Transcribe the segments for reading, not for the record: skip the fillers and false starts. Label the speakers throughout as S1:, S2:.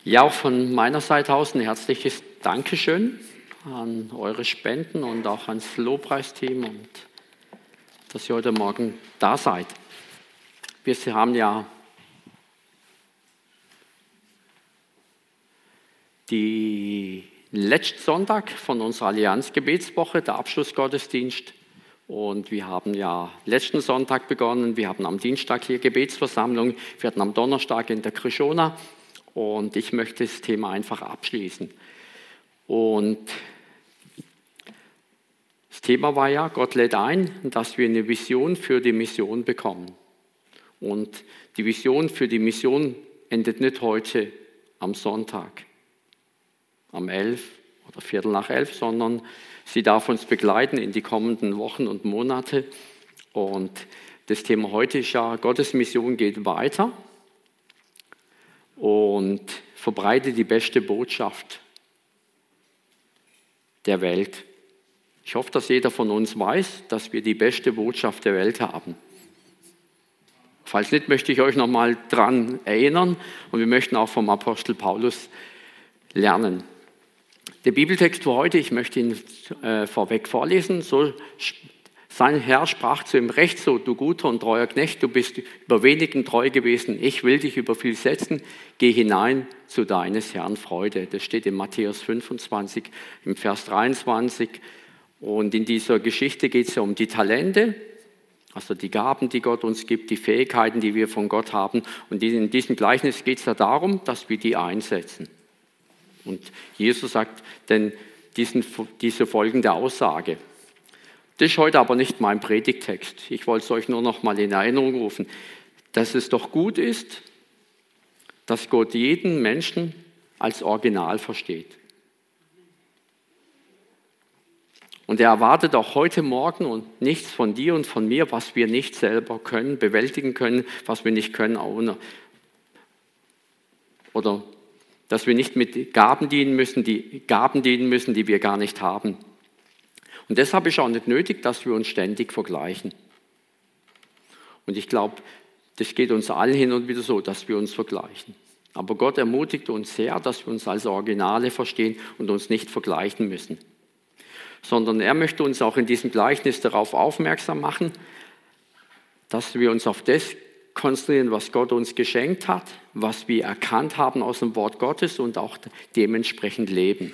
S1: Ja, auch von meiner Seite aus ein herzliches Dankeschön an eure Spenden und auch ans Lobpreisteam und dass ihr heute Morgen da seid. Wir haben ja die letzten Sonntag von unserer Allianz-Gebetswoche, der Abschlussgottesdienst. Und wir haben ja letzten Sonntag begonnen, wir hatten am Dienstag hier Gebetsversammlung, wir hatten am Donnerstag in der Krishona und ich möchte das Thema einfach abschließen. Und das Thema war ja, Gott lädt ein, dass wir eine Vision für die Mission bekommen. Und die Vision für die Mission endet nicht heute am Sonntag, am 11 oder Viertel nach 11, sondern sie darf uns begleiten in die kommenden Wochen und Monate. Und das Thema heute ist ja, Gottes Mission geht weiter und verbreitet die beste Botschaft der Welt. Ich hoffe, dass jeder von uns weiß, dass wir die beste Botschaft der Welt haben. Falls nicht, möchte ich euch nochmal daran erinnern und wir möchten auch vom Apostel Paulus lernen. Der Bibeltext für heute, ich möchte ihn vorweg vorlesen. So, sein Herr sprach zu ihm: Recht so, du guter und treuer Knecht, du bist über wenigen treu gewesen, ich will dich über viel setzen, geh hinein zu deines Herrn Freude. Das steht in Matthäus 25, im Vers 23. Und in dieser Geschichte geht es ja um die Talente, also die Gaben, die Gott uns gibt, die Fähigkeiten, die wir von Gott haben. Und in diesem Gleichnis geht es ja darum, dass wir die einsetzen. Und Jesus sagt denn diese folgende Aussage. Das ist heute aber nicht mein Predigttext. Ich wollte es euch nur noch mal in Erinnerung rufen, dass es doch gut ist, dass Gott jeden Menschen als Original versteht. Und er erwartet auch heute Morgen und nichts von dir und von mir, was wir nicht selber können, bewältigen können, was wir nicht können, oder dass wir nicht mit Gaben dienen müssen, die wir gar nicht haben. Und deshalb ist auch nicht nötig, dass wir uns ständig vergleichen. Und ich glaube, das geht uns allen hin und wieder so, dass wir uns vergleichen. Aber Gott ermutigt uns sehr, dass wir uns als Originale verstehen und uns nicht vergleichen müssen. Sondern er möchte uns auch in diesem Gleichnis darauf aufmerksam machen, dass wir uns auf das konzentrieren, was Gott uns geschenkt hat, was wir erkannt haben aus dem Wort Gottes und auch dementsprechend leben.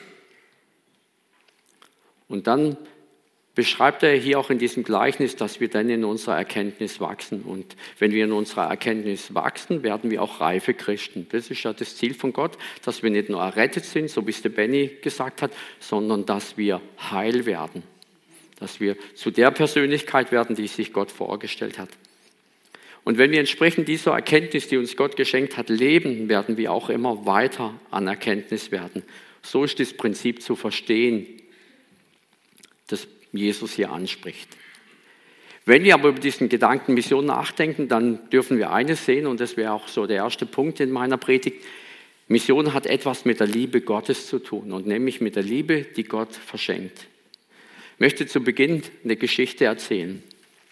S1: Und dann beschreibt er hier auch in diesem Gleichnis, dass wir dann in unserer Erkenntnis wachsen. Und wenn wir in unserer Erkenntnis wachsen, werden wir auch reife Christen. Das ist ja das Ziel von Gott, dass wir nicht nur errettet sind, so wie es der Benny gesagt hat, sondern dass wir heil werden. Dass wir zu der Persönlichkeit werden, die sich Gott vorgestellt hat. Und wenn wir entsprechend dieser Erkenntnis, die uns Gott geschenkt hat, leben, werden wir auch immer weiter an Erkenntnis werden. So ist das Prinzip zu verstehen, das Jesus hier anspricht. Wenn wir aber über diesen Gedanken Mission nachdenken, dann dürfen wir eines sehen, und das wäre auch so der erste Punkt in meiner Predigt: Mission hat etwas mit der Liebe Gottes zu tun, und nämlich mit der Liebe, die Gott verschenkt. Ich möchte zu Beginn eine Geschichte erzählen.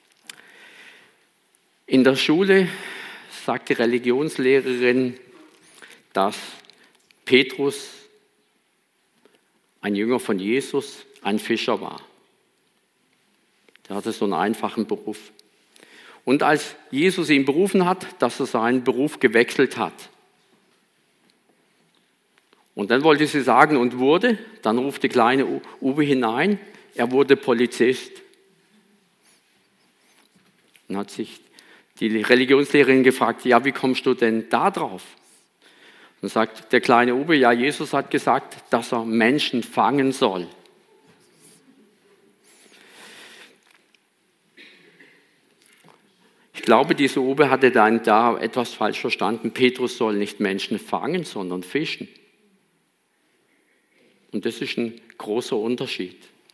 S1: In der Schule sagt die Religionslehrerin, dass Petrus, ein Jünger von Jesus, ein Fischer war. Der hatte so einen einfachen Beruf. Und als Jesus ihn berufen hat, dass er seinen Beruf gewechselt hat. Und dann wollte sie sagen, und wurde, dann ruft die kleine Uwe hinein, er wurde Polizist. Dann hat sich die Religionslehrerin gefragt, ja, wie kommst du denn da drauf? Dann sagt der kleine Uwe, ja, Jesus hat gesagt, dass er Menschen fangen soll. Ich glaube, dieser Uwe hatte dann da etwas falsch verstanden. Petrus soll nicht Menschen fangen, sondern fischen. Und das ist ein großer Unterschied.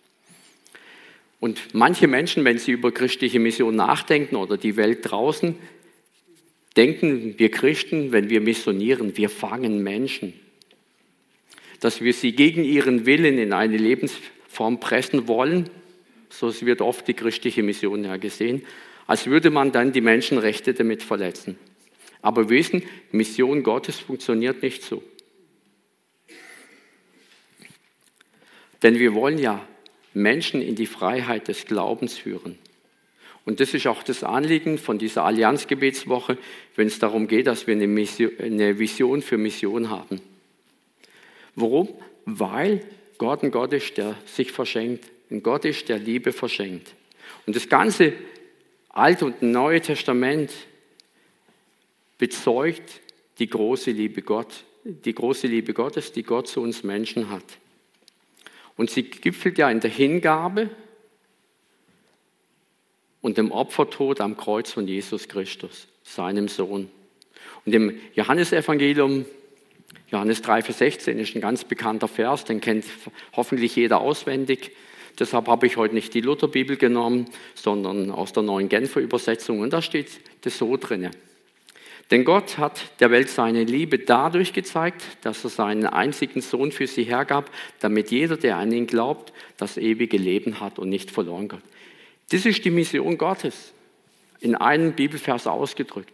S1: Und manche Menschen, wenn sie über christliche Mission nachdenken oder die Welt draußen, denken wir Christen, wenn wir missionieren, wir fangen Menschen. Dass wir sie gegen ihren Willen in eine Lebensform pressen wollen, so wird oft die christliche Mission ja gesehen, als würde man dann die Menschenrechte damit verletzen. Aber wir wissen, Mission Gottes funktioniert nicht so. Denn wir wollen ja Menschen in die Freiheit des Glaubens führen. Und das ist auch das Anliegen von dieser Allianzgebetswoche, wenn es darum geht, dass wir eine Vision für Mission haben. Warum? Weil Gott ein Gott ist, der sich verschenkt, ein Gott ist, der Liebe verschenkt. Und das ganze Alte und Neue Testament bezeugt die große Liebe Gottes, die Gott zu uns Menschen hat. Und sie gipfelt ja in der Hingabe und dem Opfertod am Kreuz von Jesus Christus, seinem Sohn. Und im Johannesevangelium, Johannes 3, Vers 16, ist ein ganz bekannter Vers, den kennt hoffentlich jeder auswendig. Deshalb habe ich heute nicht die Lutherbibel genommen, sondern aus der Neuen Genfer Übersetzung. Und da steht das so drin. Denn Gott hat der Welt seine Liebe dadurch gezeigt, dass er seinen einzigen Sohn für sie hergab, damit jeder, der an ihn glaubt, das ewige Leben hat und nicht verloren geht. Das ist die Mission Gottes, in einem Bibelvers ausgedrückt.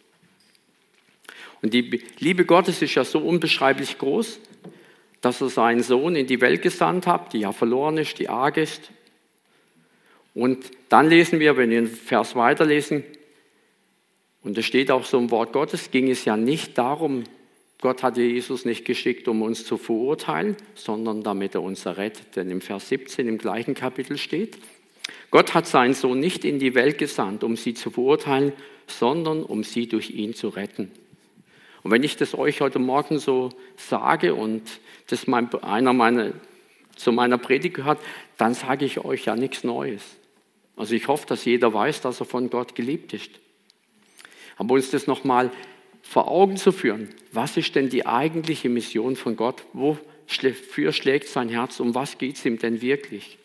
S1: Und die Liebe Gottes ist ja so unbeschreiblich groß, dass er seinen Sohn in die Welt gesandt hat, die ja verloren ist, die arg ist. Und dann lesen wir, wenn wir den Vers weiterlesen, und es steht auch so im Wort Gottes, ging es ja nicht darum, Gott hatte Jesus nicht geschickt, um uns zu verurteilen, sondern damit er uns errettet. Denn im Vers 17 im gleichen Kapitel steht, Gott hat seinen Sohn nicht in die Welt gesandt, um sie zu verurteilen, sondern um sie durch ihn zu retten. Und wenn ich das euch heute Morgen so sage und das zu meiner Predigt gehört, dann sage ich euch ja nichts Neues. Also ich hoffe, dass jeder weiß, dass er von Gott geliebt ist. Aber uns das nochmal vor Augen zu führen, was ist denn die eigentliche Mission von Gott? Wofür schlägt sein Herz? Um was geht es ihm denn wirklich?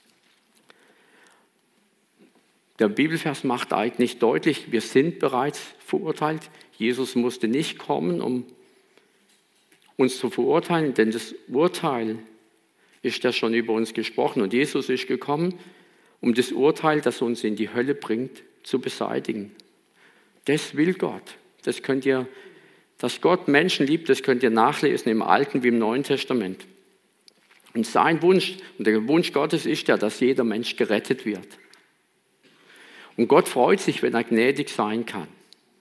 S1: Der Bibelvers macht eigentlich deutlich, wir sind bereits verurteilt. Jesus musste nicht kommen, um uns zu verurteilen, denn das Urteil ist ja schon über uns gesprochen. Und Jesus ist gekommen, um das Urteil, das uns in die Hölle bringt, zu beseitigen. Das will Gott. Dass Gott Menschen liebt, das könnt ihr nachlesen im Alten wie im Neuen Testament. Und sein Wunsch, und der Wunsch Gottes ist ja, dass jeder Mensch gerettet wird. Und Gott freut sich, wenn er gnädig sein kann.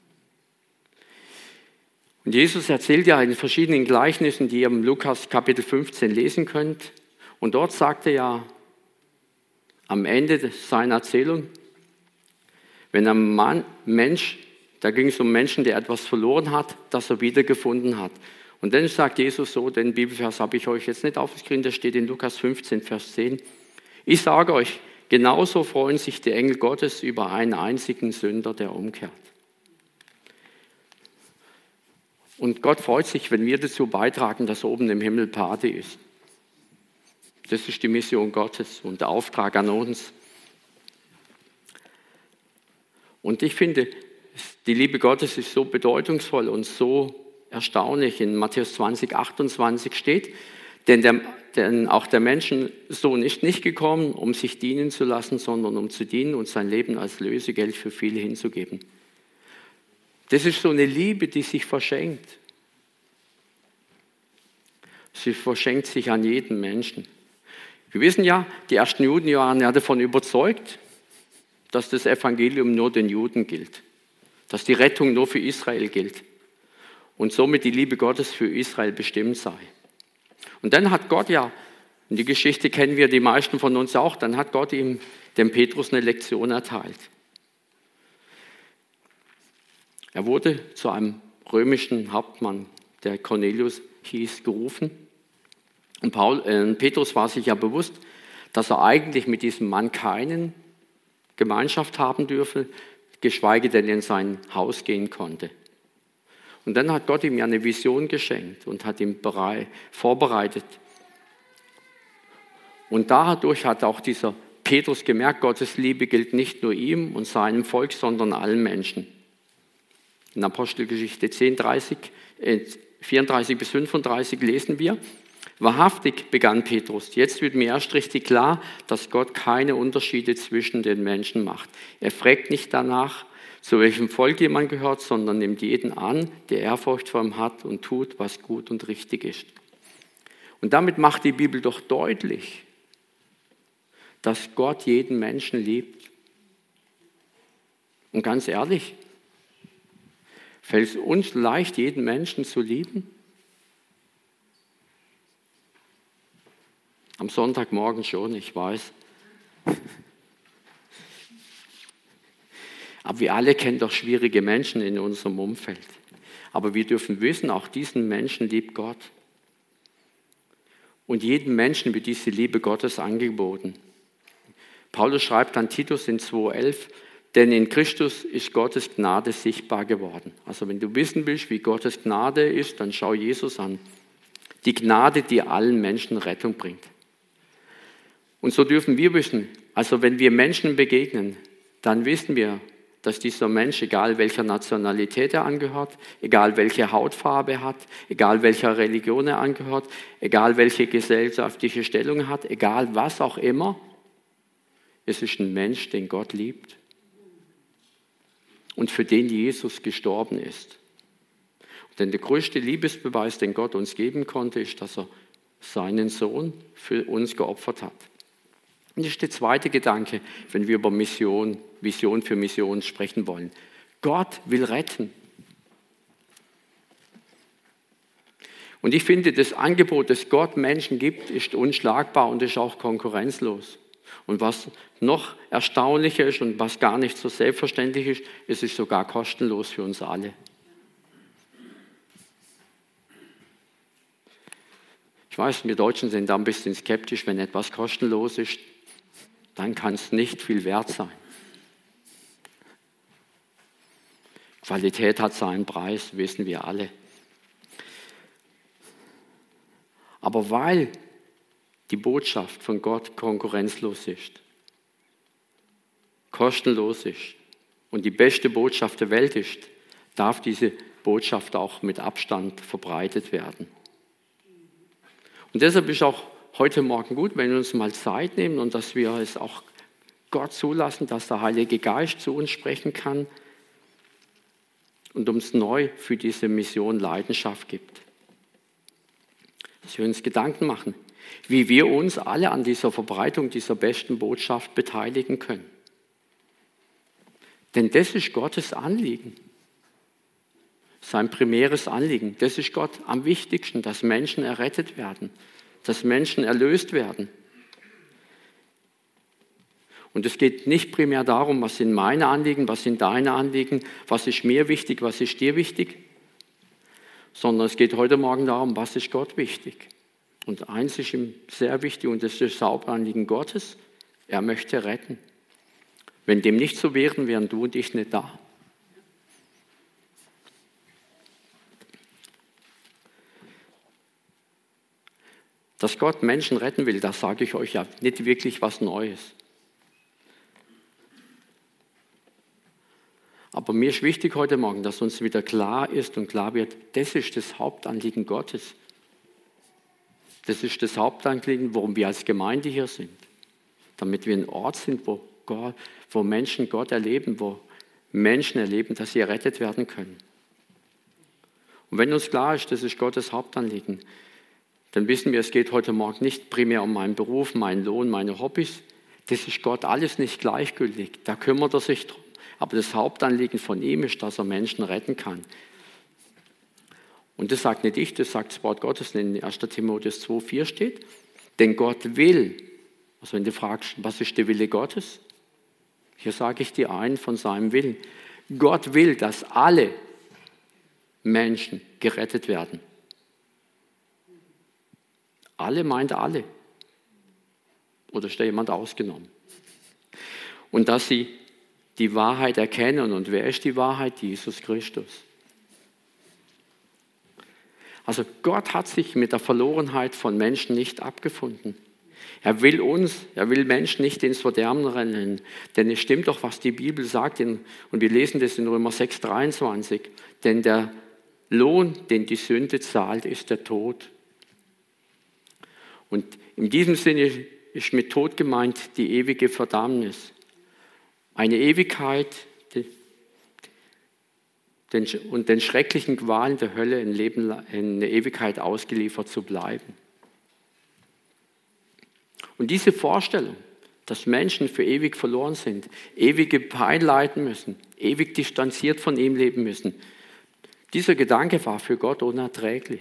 S1: Und Jesus erzählt ja in verschiedenen Gleichnissen, die ihr im Lukas Kapitel 15 lesen könnt. Und dort sagt er ja am Ende seiner Erzählung, wenn ein Mensch, da ging es um Menschen, der etwas verloren hat, das er wiedergefunden hat. Und dann sagt Jesus so, den Bibelvers habe ich euch jetzt nicht aufgeschrieben, der steht in Lukas 15, Vers 10. Ich sage euch, genauso freuen sich die Engel Gottes über einen einzigen Sünder, der umkehrt. Und Gott freut sich, wenn wir dazu beitragen, dass oben im Himmel Party ist. Das ist die Mission Gottes und der Auftrag an uns. Und ich finde, die Liebe Gottes ist so bedeutungsvoll und so erstaunlich. In Matthäus 20, 28 steht, denn auch der Menschensohn ist nicht gekommen, um sich dienen zu lassen, sondern um zu dienen und sein Leben als Lösegeld für viele hinzugeben. Das ist so eine Liebe, die sich verschenkt. Sie verschenkt sich an jeden Menschen. Wir wissen ja, die ersten Juden waren ja davon überzeugt, dass das Evangelium nur den Juden gilt. Dass die Rettung nur für Israel gilt. Und somit die Liebe Gottes für Israel bestimmt sei. Und dann hat Gott ja, und die Geschichte kennen wir die meisten von uns auch, dann hat Gott ihm, dem Petrus, eine Lektion erteilt. Er wurde zu einem römischen Hauptmann, der Cornelius hieß, gerufen. Und Petrus war sich ja bewusst, dass er eigentlich mit diesem Mann keine Gemeinschaft haben dürfe, geschweige denn in sein Haus gehen konnte. Und dann hat Gott ihm ja eine Vision geschenkt und hat ihn vorbereitet. Und dadurch hat auch dieser Petrus gemerkt, Gottes Liebe gilt nicht nur ihm und seinem Volk, sondern allen Menschen. In Apostelgeschichte 34 bis 35 lesen wir, wahrhaftig, begann Petrus, jetzt wird mir erst richtig klar, dass Gott keine Unterschiede zwischen den Menschen macht. Er fragt nicht danach, zu welchem Volk jemand gehört, sondern nimmt jeden an, der Ehrfurcht vor ihm hat und tut, was gut und richtig ist. Und damit macht die Bibel doch deutlich, dass Gott jeden Menschen liebt. Und ganz ehrlich, fällt es uns leicht, jeden Menschen zu lieben? Am Sonntagmorgen schon, ich weiß. Aber wir alle kennen doch schwierige Menschen in unserem Umfeld. Aber wir dürfen wissen, auch diesen Menschen liebt Gott. Und jedem Menschen wird diese Liebe Gottes angeboten. Paulus schreibt an Titus in 2,11, denn in Christus ist Gottes Gnade sichtbar geworden. Also wenn du wissen willst, wie Gottes Gnade ist, dann schau Jesus an. Die Gnade, die allen Menschen Rettung bringt. Und so dürfen wir wissen, also wenn wir Menschen begegnen, dann wissen wir, dass dieser Mensch, egal welcher Nationalität er angehört, egal welche Hautfarbe er hat, egal welcher Religion er angehört, egal welche gesellschaftliche Stellung er hat, egal was auch immer, es ist ein Mensch, den Gott liebt und für den Jesus gestorben ist. Denn der größte Liebesbeweis, den Gott uns geben konnte, ist, dass er seinen Sohn für uns geopfert hat. Und das ist der zweite Gedanke, wenn wir über Vision für Mission sprechen wollen. Gott will retten. Und ich finde, das Angebot, das Gott Menschen gibt, ist unschlagbar und ist auch konkurrenzlos. Und was noch erstaunlicher ist und was gar nicht so selbstverständlich ist, es ist sogar kostenlos für uns alle. Ich weiß, wir Deutschen sind da ein bisschen skeptisch, wenn etwas kostenlos ist, dann kann es nicht viel wert sein. Qualität hat seinen Preis, wissen wir alle. Aber weil die Botschaft von Gott konkurrenzlos ist, kostenlos ist und die beste Botschaft der Welt ist, darf diese Botschaft auch mit Abstand verbreitet werden. Und deshalb ist auch heute Morgen gut, wenn wir uns mal Zeit nehmen und dass wir es auch Gott zulassen, dass der Heilige Geist zu uns sprechen kann und uns neu für diese Mission Leidenschaft gibt. Dass wir uns Gedanken machen, wie wir uns alle an dieser Verbreitung dieser besten Botschaft beteiligen können. Denn das ist Gottes Anliegen, sein primäres Anliegen. Das ist Gott am wichtigsten, dass Menschen errettet werden, dass Menschen erlöst werden. Und es geht nicht primär darum, was sind meine Anliegen, was sind deine Anliegen, was ist mir wichtig, was ist dir wichtig, sondern es geht heute Morgen darum, was ist Gott wichtig. Und eins ist ihm sehr wichtig und das ist das Hauptanliegen Gottes, er möchte retten. Wenn dem nicht so wären, wären du und ich nicht da. Dass Gott Menschen retten will, das sage ich euch ja nicht wirklich was Neues. Aber mir ist wichtig heute Morgen, dass uns wieder klar ist und klar wird, das ist das Hauptanliegen Gottes. Das ist das Hauptanliegen, warum wir als Gemeinde hier sind. Damit wir ein Ort sind, wo Menschen Gott erleben, wo Menschen erleben, dass sie errettet werden können. Und wenn uns klar ist, das ist Gottes Hauptanliegen, dann wissen wir, es geht heute Morgen nicht primär um meinen Beruf, meinen Lohn, meine Hobbys. Das ist Gott alles nicht gleichgültig. Da kümmert er sich drum. Aber das Hauptanliegen von ihm ist, dass er Menschen retten kann. Und das sagt nicht ich, das sagt das Wort Gottes, in 1. Timotheus 2,4 steht. Denn Gott will, also wenn du fragst, was ist der Wille Gottes? Hier sage ich dir einen von seinem Willen. Gott will, dass alle Menschen gerettet werden. Alle meint alle. Oder ist da jemand ausgenommen? Und dass sie die Wahrheit erkennen. Und wer ist die Wahrheit? Jesus Christus. Also Gott hat sich mit der Verlorenheit von Menschen nicht abgefunden. Er will Menschen nicht ins Verderben rennen. Denn es stimmt doch, was die Bibel sagt. Und wir lesen das in Römer 6,23. Denn der Lohn, den die Sünde zahlt, ist der Tod. Und in diesem Sinne ist mit Tod gemeint die ewige Verdammnis. Eine Ewigkeit und den schrecklichen Qualen der Hölle in der Ewigkeit ausgeliefert zu bleiben. Und diese Vorstellung, dass Menschen für ewig verloren sind, ewige Pein leiden müssen, ewig distanziert von ihm leben müssen, dieser Gedanke war für Gott unerträglich.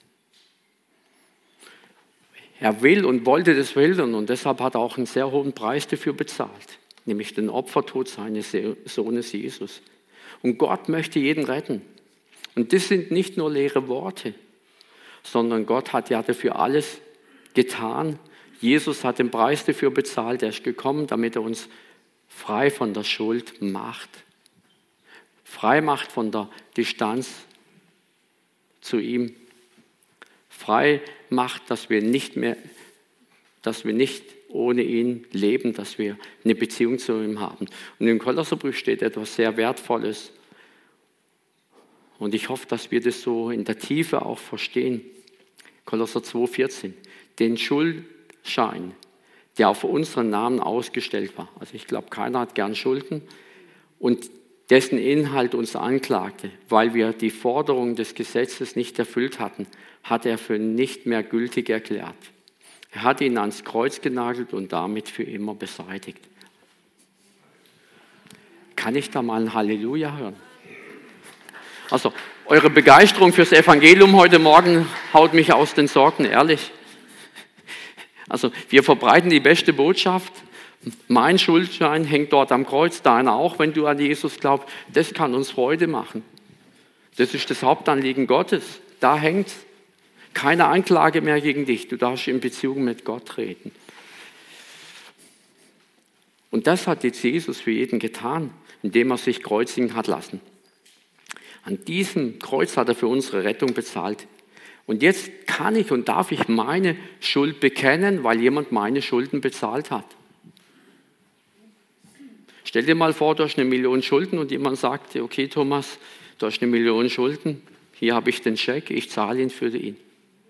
S1: Er will und wollte das verhindern und deshalb hat er auch einen sehr hohen Preis dafür bezahlt, nämlich den Opfertod seines Sohnes Jesus. Und Gott möchte jeden retten. Und das sind nicht nur leere Worte, sondern Gott hat ja dafür alles getan. Jesus hat den Preis dafür bezahlt. Er ist gekommen, damit er uns frei von der Schuld macht. Frei macht von der Distanz zu ihm. Frei macht, dass wir nicht ohne ihn leben, dass wir eine Beziehung zu ihm haben. Und im Kolosserbrief steht etwas sehr Wertvolles. Und ich hoffe, dass wir das so in der Tiefe auch verstehen. Kolosser 2,14. Den Schuldschein, der auf unseren Namen ausgestellt war. Also ich glaube, keiner hat gern Schulden. Und dessen Inhalt uns anklagte, weil wir die Forderungen des Gesetzes nicht erfüllt hatten, hat er für nicht mehr gültig erklärt. Er hat ihn ans Kreuz genagelt und damit für immer beseitigt. Kann ich da mal ein Halleluja hören? Also, eure Begeisterung fürs Evangelium heute Morgen haut mich aus den Socken, ehrlich. Also, wir verbreiten die beste Botschaft. Mein Schuldschein hängt dort am Kreuz, deiner auch, wenn du an Jesus glaubst. Das kann uns Freude machen. Das ist das Hauptanliegen Gottes. Da hängt's. Keine Anklage mehr gegen dich. Du darfst in Beziehung mit Gott treten. Und das hat jetzt Jesus für jeden getan, indem er sich kreuzigen hat lassen. An diesem Kreuz hat er für unsere Rettung bezahlt. Und jetzt kann ich und darf ich meine Schuld bekennen, weil jemand meine Schulden bezahlt hat. Stell dir mal vor, du hast 1 Million Schulden und jemand sagt dir, okay Thomas, du hast 1 Million Schulden, hier habe ich den Scheck, ich zahle ihn für dich.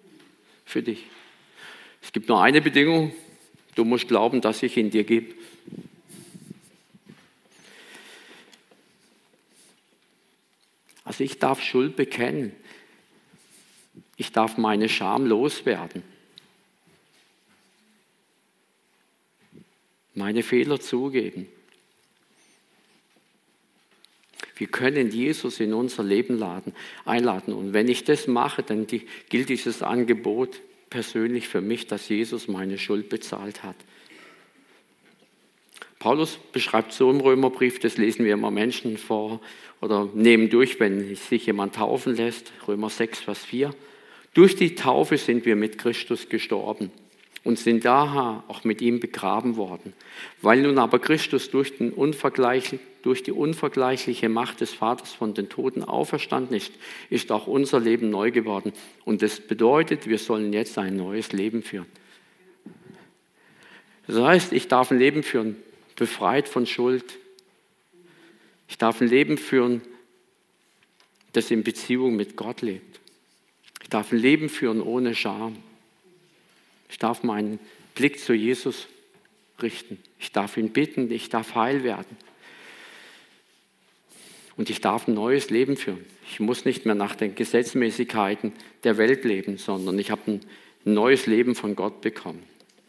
S1: Es gibt nur eine Bedingung, du musst glauben, dass ich ihn dir gebe. Also ich darf Schuld bekennen. Ich darf meine Scham loswerden. Meine Fehler zugeben. Wir können Jesus in unser Leben einladen. Und wenn ich das mache, dann gilt dieses Angebot persönlich für mich, dass Jesus meine Schuld bezahlt hat. Paulus beschreibt so im Römerbrief, das lesen wir immer Menschen vor oder nehmen durch, wenn sich jemand taufen lässt. Römer 6, Vers 4. Durch die Taufe sind wir mit Christus gestorben und sind daher auch mit ihm begraben worden. Weil nun aber Christus durch die unvergleichliche Macht des Vaters von den Toten auferstanden ist auch unser Leben neu geworden. Und das bedeutet, wir sollen jetzt ein neues Leben führen. Das heißt, ich darf ein Leben führen, befreit von Schuld. Ich darf ein Leben führen, das in Beziehung mit Gott lebt. Ich darf ein Leben führen ohne Scham. Ich darf meinen Blick zu Jesus richten. Ich darf ihn bitten, ich darf heil werden. Und ich darf ein neues Leben führen. Ich muss nicht mehr nach den Gesetzmäßigkeiten der Welt leben, sondern ich habe ein neues Leben von Gott bekommen.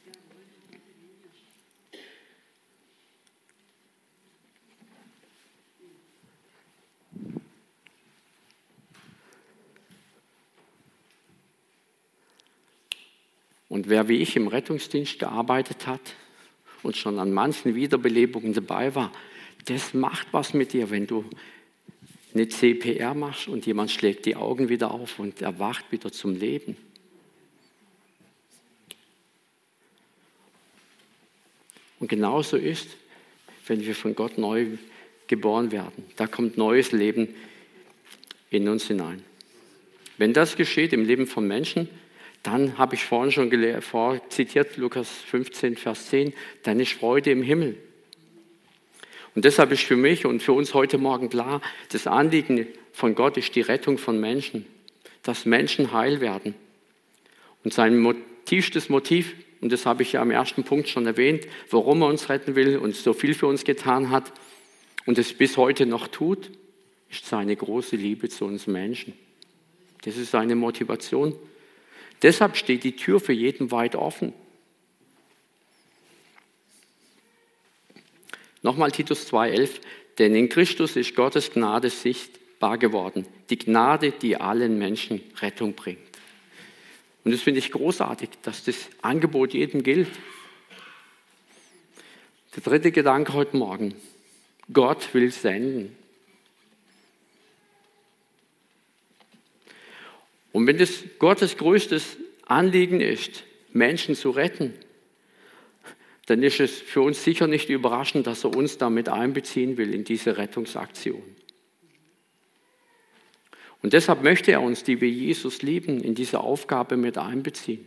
S1: Und wer wie ich im Rettungsdienst gearbeitet hat und schon an manchen Wiederbelebungen dabei war, das macht was mit dir, wenn du eine CPR machst und jemand schlägt die Augen wieder auf und erwacht wieder zum Leben. Und genauso ist, wenn wir von Gott neu geboren werden. Da kommt neues Leben in uns hinein. Wenn das geschieht im Leben von Menschen, dann habe ich vorhin schon zitiert, Lukas 15, Vers 10, dann ist Freude im Himmel. Und deshalb ist für mich und für uns heute Morgen klar, das Anliegen von Gott ist die Rettung von Menschen, dass Menschen heil werden. Und sein tiefstes Motiv, und das habe ich ja am ersten Punkt schon erwähnt, warum er uns retten will und so viel für uns getan hat und es bis heute noch tut, ist seine große Liebe zu uns Menschen. Das ist seine Motivation. Deshalb steht die Tür für jeden weit offen. Nochmal Titus 2,11, denn in Christus ist Gottes Gnade sichtbar geworden. Die Gnade, die allen Menschen Rettung bringt. Und das finde ich großartig, dass das Angebot jedem gilt. Der dritte Gedanke heute Morgen. Gott will senden. Und wenn das Gottes größtes Anliegen ist, Menschen zu retten, dann ist es für uns sicher nicht überraschend, dass er uns damit einbeziehen will in diese Rettungsaktion. Und deshalb möchte er uns, die wir Jesus lieben, in diese Aufgabe mit einbeziehen.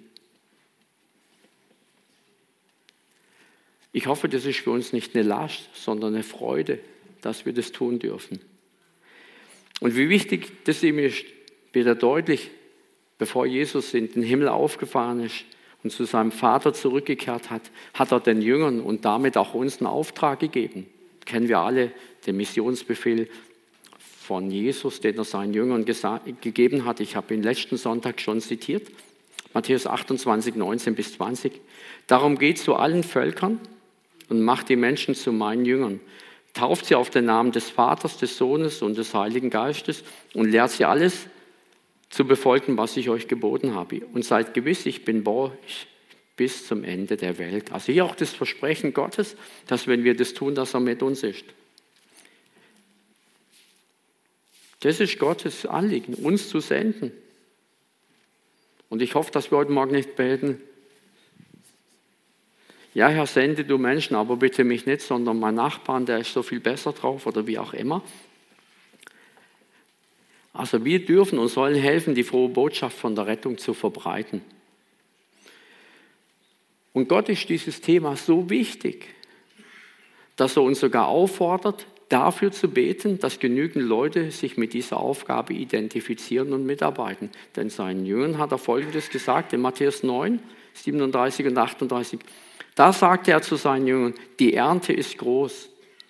S1: Ich hoffe, das ist für uns nicht eine Last, sondern eine Freude, dass wir das tun dürfen. Und wie wichtig das ihm ist, wird er deutlich, bevor Jesus in den Himmel aufgefahren ist und zu seinem Vater zurückgekehrt hat, hat er den Jüngern und damit auch uns einen Auftrag gegeben. Kennen wir alle den Missionsbefehl von Jesus, den er seinen Jüngern gegeben hat. Ich habe ihn letzten Sonntag schon zitiert. Matthäus 28, 19 bis 20. Darum geht zu allen Völkern und macht die Menschen zu meinen Jüngern. Tauft sie auf den Namen des Vaters, des Sohnes und des Heiligen Geistes und lehrt sie alles zu befolgen, was ich euch geboten habe. Und seid gewiss, ich bin bei euch bis zum Ende der Welt. Also hier auch das Versprechen Gottes, dass wenn wir das tun, dass er mit uns ist. Das ist Gottes Anliegen, uns zu senden. Und ich hoffe, dass wir heute Morgen nicht beten, ja Herr, sende du Menschen, aber bitte mich nicht, sondern mein Nachbarn, der ist so viel besser drauf oder wie auch immer. Also wir dürfen und sollen helfen, die frohe Botschaft von der Rettung zu verbreiten. Und Gott ist dieses Thema so wichtig, dass er uns sogar auffordert, dafür zu beten, dass genügend Leute sich mit dieser Aufgabe identifizieren und mitarbeiten. Denn seinen Jüngern hat er Folgendes gesagt in Matthäus 9, 37 und 38. Da sagte er zu seinen Jüngern, die Ernte ist groß,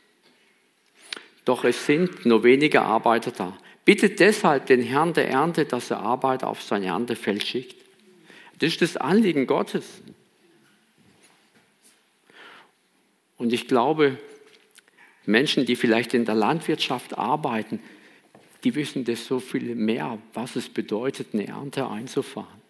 S1: doch es sind nur wenige Arbeiter da. Bittet deshalb den Herrn der Ernte, dass er Arbeiter auf sein Erntefeld schickt. Das ist das Anliegen Gottes. Und ich glaube, Menschen, die vielleicht in der Landwirtschaft arbeiten, die wissen das so viel mehr, was es bedeutet, eine Ernte einzufahren.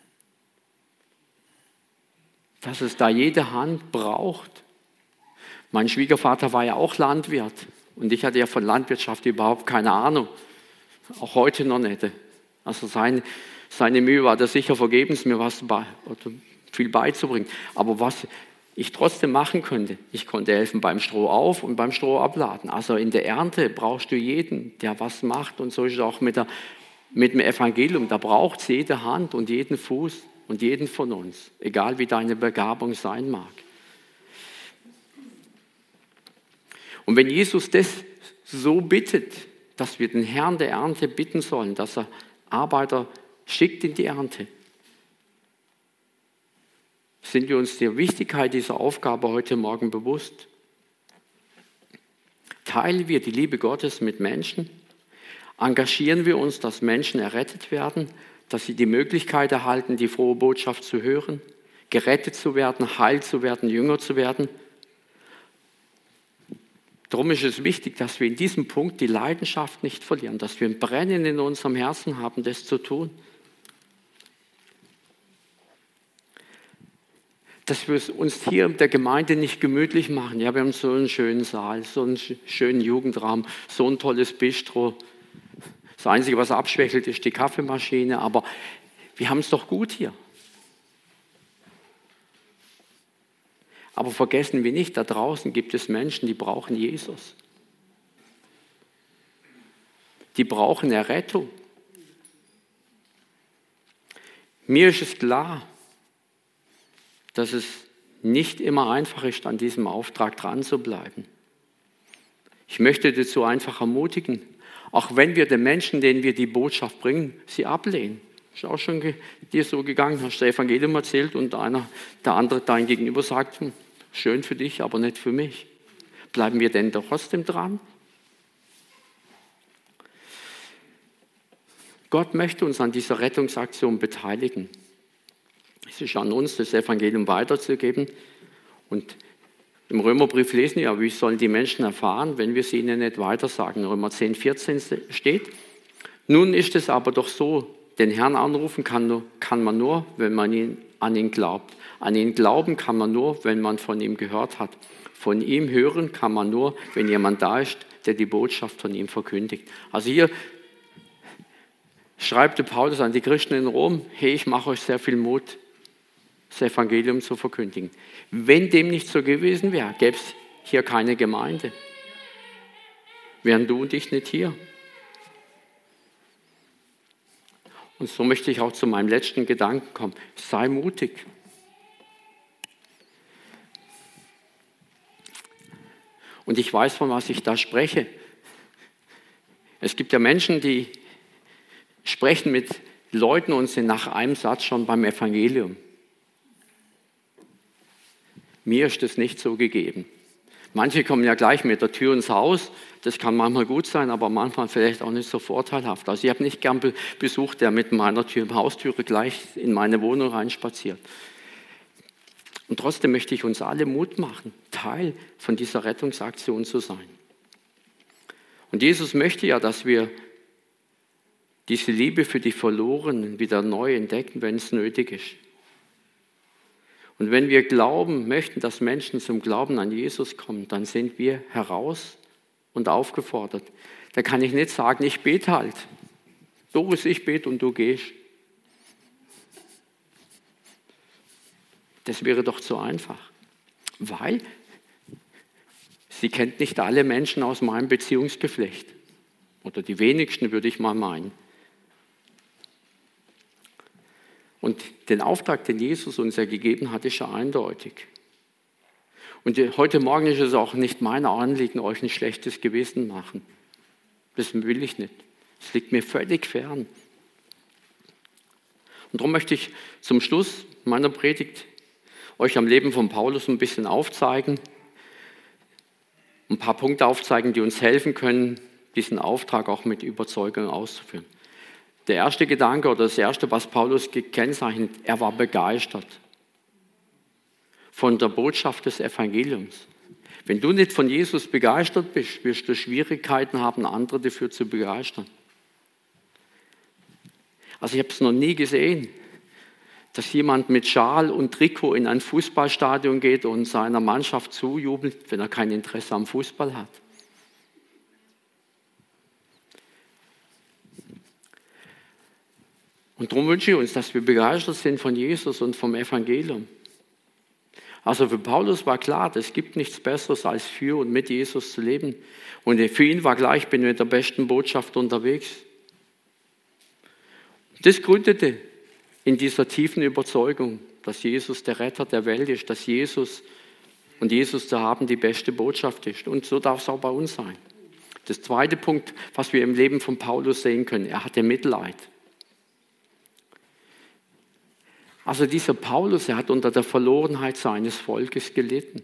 S1: Dass es da jede Hand braucht. Mein Schwiegervater war ja auch Landwirt und ich hatte ja von Landwirtschaft überhaupt keine Ahnung. Auch heute noch nicht. Also seine Mühe war das sicher vergebens, mir viel beizubringen. Aber was ich trotzdem machen könnte, ich konnte helfen beim Stroh auf und beim Stroh abladen. Also in der Ernte brauchst du jeden, der was macht. Und so ist es auch mit dem Evangelium. Da braucht es jede Hand und jeden Fuß und jeden von uns, egal wie deine Begabung sein mag. Und wenn Jesus das so bittet, dass wir den Herrn der Ernte bitten sollen, dass er Arbeiter schickt in die Ernte, sind wir uns der Wichtigkeit dieser Aufgabe heute Morgen bewusst? Teilen wir die Liebe Gottes mit Menschen? Engagieren wir uns, dass Menschen errettet werden, dass sie die Möglichkeit erhalten, die frohe Botschaft zu hören, gerettet zu werden, heil zu werden, Jünger zu werden? Darum ist es wichtig, dass wir in diesem Punkt die Leidenschaft nicht verlieren, dass wir ein Brennen in unserem Herzen haben, das zu tun. Dass wir es uns hier in der Gemeinde nicht gemütlich machen. Ja, wir haben so einen schönen Saal, so einen schönen Jugendraum, so ein tolles Bistro. Das Einzige, was abschwächelt, ist die Kaffeemaschine, aber wir haben es doch gut hier. Aber vergessen wir nicht, da draußen gibt es Menschen, die brauchen Jesus. Die brauchen Errettung. Mir ist es klar, dass es nicht immer einfach ist, an diesem Auftrag dran zu bleiben. Ich möchte dazu einfach ermutigen, auch wenn wir den Menschen, denen wir die Botschaft bringen, sie ablehnen. Ist auch schon dir so gegangen, hast du das Evangelium erzählt und der andere dein Gegenüber sagt, schön für dich, aber nicht für mich. Bleiben wir denn trotzdem dran? Gott möchte uns an dieser Rettungsaktion beteiligen. Es ist an uns, das Evangelium weiterzugeben. Und Im Römerbrief lesen wir ja, wie sollen die Menschen erfahren, wenn wir es ihnen nicht weitersagen. Römer 10, 14 steht, nun ist es aber doch so, den Herrn anrufen kann man nur, wenn man an ihn glaubt. An ihn glauben kann man nur, wenn man von ihm gehört hat. Von ihm hören kann man nur, wenn jemand da ist, der die Botschaft von ihm verkündigt. Also hier schreibt der Paulus an die Christen in Rom, hey, ich mache euch sehr viel Mut, das Evangelium zu verkündigen. Wenn dem nicht so gewesen wäre, gäbe es hier keine Gemeinde. Wären du und ich nicht hier. Und so möchte ich auch zu meinem letzten Gedanken kommen. Sei mutig. Und ich weiß, von was ich da spreche. Es gibt ja Menschen, die sprechen mit Leuten und sind nach einem Satz schon beim Evangelium. Mir ist das nicht so gegeben. Manche kommen ja gleich mit der Tür ins Haus. Das kann manchmal gut sein, aber manchmal vielleicht auch nicht so vorteilhaft. Also ich habe nicht gern Besuch, der mit meiner Haustüre gleich in meine Wohnung reinspaziert. Und trotzdem möchte ich uns alle Mut machen, Teil von dieser Rettungsaktion zu sein. Und Jesus möchte ja, dass wir diese Liebe für die Verlorenen wieder neu entdecken, wenn es nötig ist. Und wenn wir glauben möchten, dass Menschen zum Glauben an Jesus kommen, dann sind wir heraus und aufgefordert. Da kann ich nicht sagen, ich bete halt. Doris, ich bete und du gehst. Das wäre doch zu einfach. Weil sie kennt nicht alle Menschen aus meinem Beziehungsgeflecht. Oder die wenigsten, würde ich mal meinen. Und den Auftrag, den Jesus uns ja gegeben hat, ist ja eindeutig. Und heute Morgen ist es auch nicht mein Anliegen, euch ein schlechtes Gewissen machen. Das will ich nicht. Das liegt mir völlig fern. Und darum möchte ich zum Schluss meiner Predigt euch am Leben von Paulus ein bisschen aufzeigen, ein paar Punkte aufzeigen, die uns helfen können, diesen Auftrag auch mit Überzeugung auszuführen. Der erste Gedanke oder das erste, was Paulus gekennzeichnet, er war begeistert von der Botschaft des Evangeliums. Wenn du nicht von Jesus begeistert bist, wirst du Schwierigkeiten haben, andere dafür zu begeistern. Also ich habe es noch nie gesehen, dass jemand mit Schal und Trikot in ein Fußballstadion geht und seiner Mannschaft zujubelt, wenn er kein Interesse am Fußball hat. Und darum wünsche ich uns, dass wir begeistert sind von Jesus und vom Evangelium. Also für Paulus war klar, es gibt nichts Besseres, als für und mit Jesus zu leben. Und für ihn war klar, ich bin mit der besten Botschaft unterwegs. Das gründete in dieser tiefen Überzeugung, dass Jesus der Retter der Welt ist, dass Jesus und Jesus zu haben die beste Botschaft ist. Und so darf es auch bei uns sein. Das zweite Punkt, was wir im Leben von Paulus sehen können, er hatte Mitleid. Also dieser Paulus, er hat unter der Verlorenheit seines Volkes gelitten.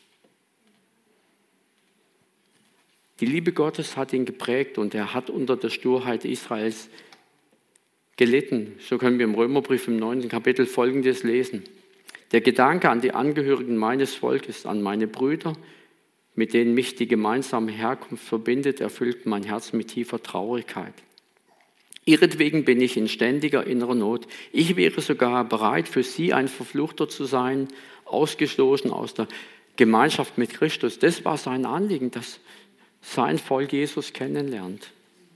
S1: Die Liebe Gottes hat ihn geprägt und er hat unter der Sturheit Israels gelitten. So können wir im Römerbrief im 9. Kapitel Folgendes lesen. Der Gedanke an die Angehörigen meines Volkes, an meine Brüder, mit denen mich die gemeinsame Herkunft verbindet, erfüllt mein Herz mit tiefer Traurigkeit. Ihretwegen bin ich in ständiger innerer Not. Ich wäre sogar bereit, für sie ein Verfluchter zu sein, ausgestoßen aus der Gemeinschaft mit Christus. Das war sein Anliegen, dass sein Volk Jesus kennenlernt.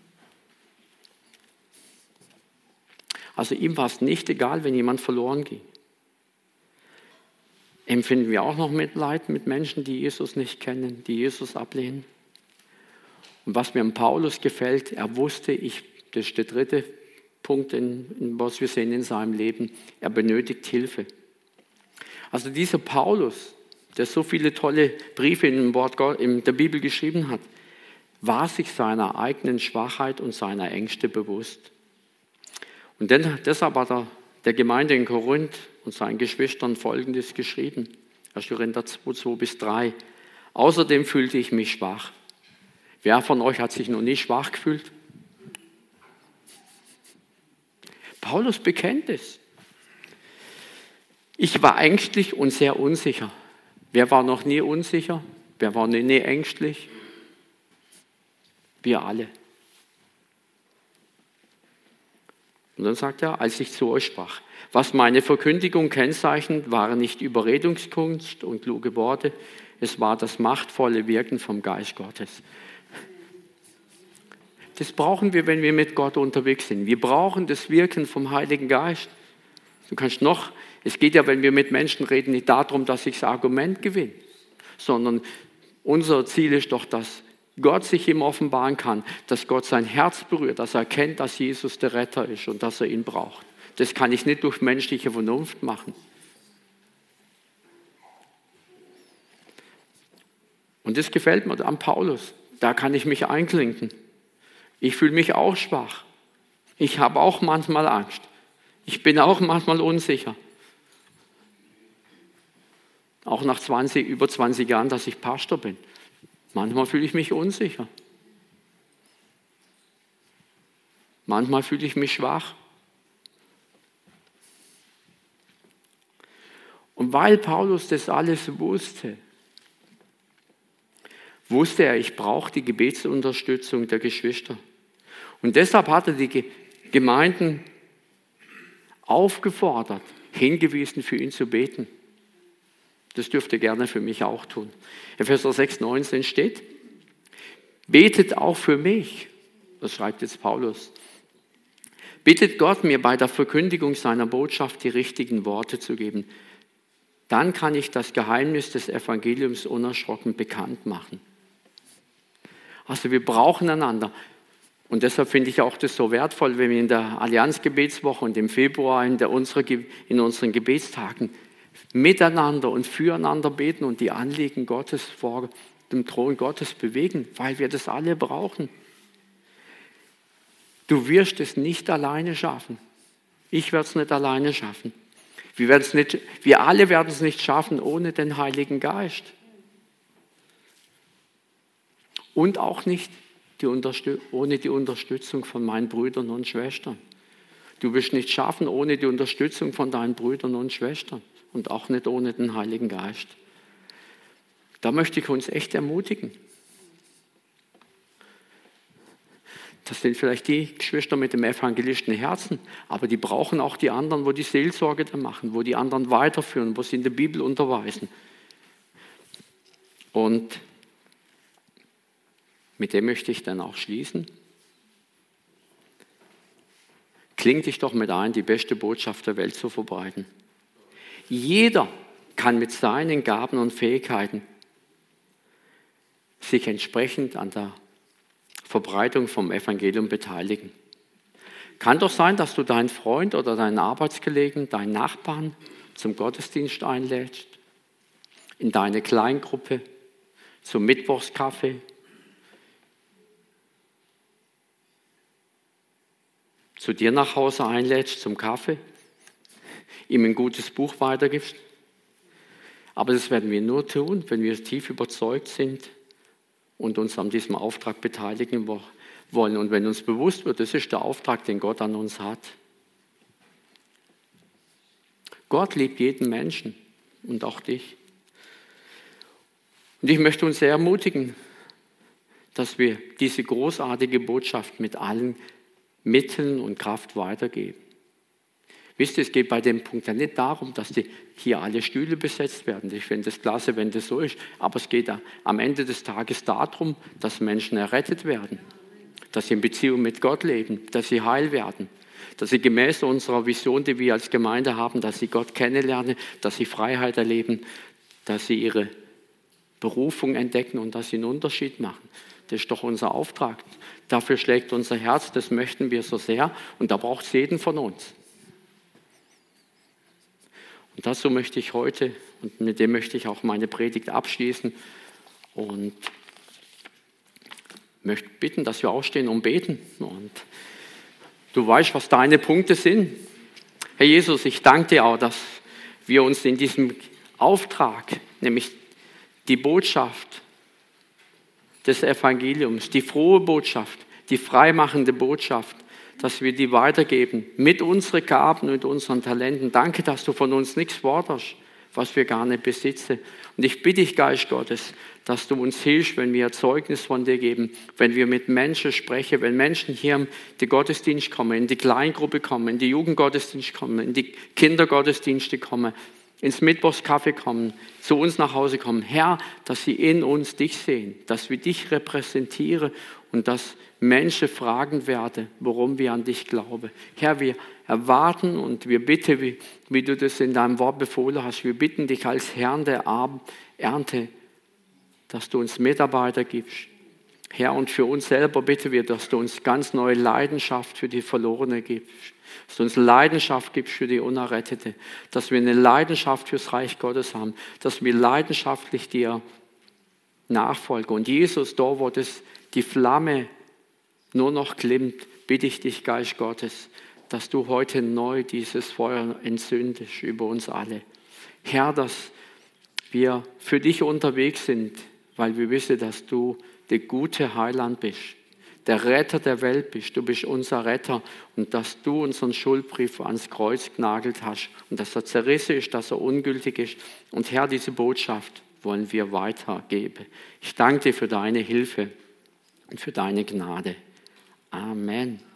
S1: Also ihm war es nicht egal, wenn jemand verloren ging. Empfinden wir auch noch Mitleid mit Menschen, die Jesus nicht kennen, die Jesus ablehnen? Und was mir an Paulus gefällt, er wusste, das ist der dritte Punkt, was wir sehen in seinem Leben. Er benötigt Hilfe. Also dieser Paulus, der so viele tolle Briefe in der Bibel geschrieben hat, war sich seiner eigenen Schwachheit und seiner Ängste bewusst. Und deshalb hat er der Gemeinde in Korinth und seinen Geschwistern Folgendes geschrieben. 1. Korinther 2, 2-3. Außerdem fühlte ich mich schwach. Wer von euch hat sich noch nie schwach gefühlt? Paulus bekennt es. Ich war ängstlich und sehr unsicher. Wer war noch nie unsicher? Wer war noch nie ängstlich? Wir alle. Und dann sagt er, als ich zu euch sprach, was meine Verkündigung kennzeichnet, waren nicht Überredungskunst und kluge Worte, es war das machtvolle Wirken vom Geist Gottes. Das brauchen wir, wenn wir mit Gott unterwegs sind. Wir brauchen das Wirken vom Heiligen Geist. Es geht ja, wenn wir mit Menschen reden, nicht darum, dass ich das Argument gewinne, sondern unser Ziel ist doch, dass Gott sich ihm offenbaren kann, dass Gott sein Herz berührt, dass er erkennt, dass Jesus der Retter ist und dass er ihn braucht. Das kann ich nicht durch menschliche Vernunft machen. Und das gefällt mir an Paulus. Da kann ich mich einklinken. Ich fühle mich auch schwach. Ich habe auch manchmal Angst. Ich bin auch manchmal unsicher. Auch nach über 20 Jahren, dass ich Pastor bin. Manchmal fühle ich mich unsicher. Manchmal fühle ich mich schwach. Und weil Paulus das alles wusste er, ich brauche die Gebetsunterstützung der Geschwister. Und deshalb hat er die Gemeinden aufgefordert, hingewiesen, für ihn zu beten. Das dürft ihr gerne für mich auch tun. Epheser 6,19 steht, betet auch für mich, das schreibt jetzt Paulus. Bittet Gott, mir bei der Verkündigung seiner Botschaft die richtigen Worte zu geben. Dann kann ich das Geheimnis des Evangeliums unerschrocken bekannt machen. Also wir brauchen einander. Und deshalb finde ich auch das so wertvoll, wenn wir in der Allianzgebetswoche und im Februar in unseren Gebetstagen miteinander und füreinander beten und die Anliegen Gottes vor dem Thron Gottes bewegen, weil wir das alle brauchen. Du wirst es nicht alleine schaffen. Ich werde es nicht alleine schaffen. Wir alle werden es nicht schaffen ohne den Heiligen Geist. Und auch nicht ohne die Unterstützung von meinen Brüdern und Schwestern. Du wirst nicht schaffen ohne die Unterstützung von deinen Brüdern und Schwestern und auch nicht ohne den Heiligen Geist. Da möchte ich uns echt ermutigen. Das sind vielleicht die Geschwister mit dem evangelischen Herzen, aber die brauchen auch die anderen, wo die Seelsorge da machen, wo die anderen weiterführen, wo sie in der Bibel unterweisen. Und mit dem möchte ich dann auch schließen. Kling dich doch mit ein, die beste Botschaft der Welt zu verbreiten. Jeder kann mit seinen Gaben und Fähigkeiten sich entsprechend an der Verbreitung vom Evangelium beteiligen. Kann doch sein, dass du deinen Freund oder deinen Arbeitskollegen, deinen Nachbarn zum Gottesdienst einlädst, in deine Kleingruppe, zum Mittwochskaffee, zu dir nach Hause einlädst zum Kaffee, ihm ein gutes Buch weitergibst. Aber das werden wir nur tun, wenn wir tief überzeugt sind und uns an diesem Auftrag beteiligen wollen. Und wenn uns bewusst wird, das ist der Auftrag, den Gott an uns hat. Gott liebt jeden Menschen und auch dich. Und ich möchte uns sehr ermutigen, dass wir diese großartige Botschaft mit allen Mitteln und Kraft weitergeben. Wisst ihr, es geht bei dem Punkt ja nicht darum, dass hier alle Stühle besetzt werden. Ich finde es klasse, wenn das so ist. Aber es geht am Ende des Tages darum, dass Menschen errettet werden. Dass sie in Beziehung mit Gott leben. Dass sie heil werden. Dass sie gemäß unserer Vision, die wir als Gemeinde haben, dass sie Gott kennenlernen, dass sie Freiheit erleben, dass sie ihre Berufung entdecken und dass sie einen Unterschied machen. Das ist doch unser Auftrag. Dafür schlägt unser Herz, das möchten wir so sehr. Und da braucht es jeden von uns. Und dazu möchte ich heute, und mit dem möchte ich auch meine Predigt abschließen und möchte bitten, dass wir aufstehen und beten. Und du weißt, was deine Punkte sind. Herr Jesus, ich danke dir auch, dass wir uns in diesem Auftrag, nämlich die Botschaft des Evangeliums, die frohe Botschaft, die freimachende Botschaft, dass wir die weitergeben mit unseren Gaben und unseren Talenten. Danke, dass du von uns nichts forderst, was wir gar nicht besitzen. Und ich bitte dich, Geist Gottes, dass du uns hilfst, wenn wir Zeugnis von dir geben, wenn wir mit Menschen sprechen, wenn Menschen hier in den Gottesdienst kommen, in die Kleingruppe kommen, in die Jugendgottesdienst kommen, in die Kindergottesdienste kommen, ins Mittwochskaffee kommen, zu uns nach Hause kommen. Herr, dass sie in uns dich sehen, dass wir dich repräsentieren und dass Menschen fragen werden, warum wir an dich glauben. Herr, wir erwarten und wir bitten, wie du das in deinem Wort befohlen hast, wir bitten dich als Herrn der Ernte, dass du uns Mitarbeiter gibst. Herr, und für uns selber bitten wir, dass du uns ganz neue Leidenschaft für die Verlorene gibst. Dass du uns Leidenschaft gibst für die Unerrettete. Dass wir eine Leidenschaft fürs Reich Gottes haben. Dass wir leidenschaftlich dir nachfolgen. Und Jesus, da wo die Flamme nur noch glimmt, bitte ich dich, Geist Gottes, dass du heute neu dieses Feuer entzündest über uns alle. Herr, dass wir für dich unterwegs sind, weil wir wissen, dass du der gute Heiland bist, der Retter der Welt bist. Du bist unser Retter und dass du unseren Schuldbrief ans Kreuz genagelt hast und dass er zerrissen ist, dass er ungültig ist. Und Herr, diese Botschaft wollen wir weitergeben. Ich danke dir für deine Hilfe und für deine Gnade. Amen.